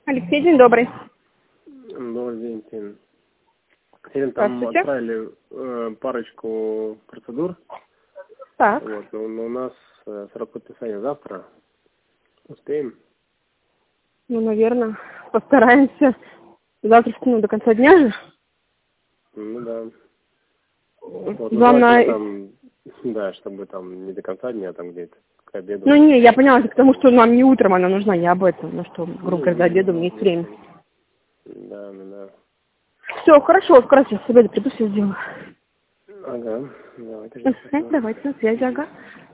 Алексей, день добрый. Добрый день, Тин. Сегодня там Здравствуйте. отправили парочку процедур. Так. Вот, но у нас срок подписания завтра. Успеем? Ну, наверное, постараемся. Завтра до конца дня же. Ну да. Вот, ну Главное... давайте там, да, чтобы там не до конца дня, а там где-то к обеду. Ну, не, я поняла, это потому что нам не утром она нужна, я об этом. Ну, что, грубо говоря, до обеда у меня есть время. Да, да. Все, хорошо, как раз я с обеда приду, все сделаю. Ага, давайте. Давайте на связи, ага.